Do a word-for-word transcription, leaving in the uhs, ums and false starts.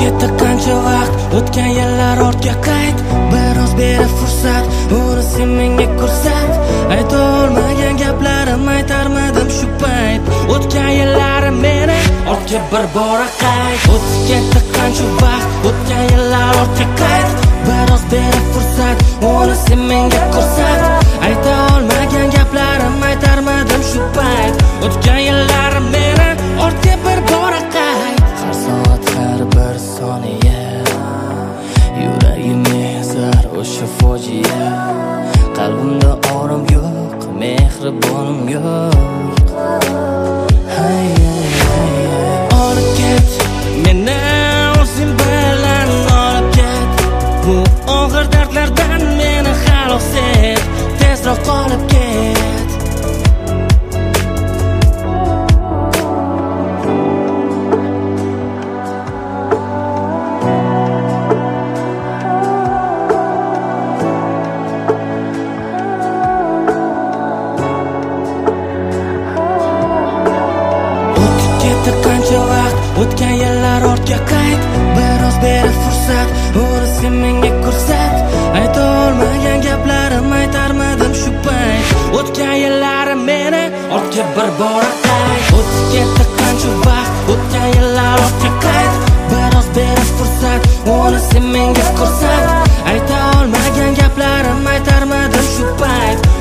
ketdi qancha vaqt, o'tgan yillar ortga qayt. Biroz beri fursat, uni sen menga ko'rsat. Ayta olmagan gaplarim aytarmadim shu payt. O'tgan yillarim meni ortga bir bora qayt. O'tib ketdi qancha vaqt, o'tgan yillar ortga qayt. Biroz beri fursat, uni sen menga ko'rsat. Ayta olmagan gaplarim aytarmadim shu payt. O'tgan yillarim meni ortga bir bora qayt. Har soat, har bir soniya yuragimga ezar o'sha fojia. Qalbimda orom yo'q, mehribonim yo'q. Hay hay olib ket meni o'zing bilan olib ket. Bu og'ir dardlardan meni xalos et. Tezroq qolib ket. Qancha vaqt, o'tgan yillar ortga qayt. Biroz beri fursat, uni sen menga ko'rsat. Ayta olmagan gaplarim aytarmadim shu payt. O'tgan yillarim meni ortga bir bora qayt. O'tib ketdi qancha vaqt, o'tgan yillar ortga qayt. Biroz beri fursat, uni sen menga ko'rsat. Ayta olmagan gaplarim aytarmadim shu payt.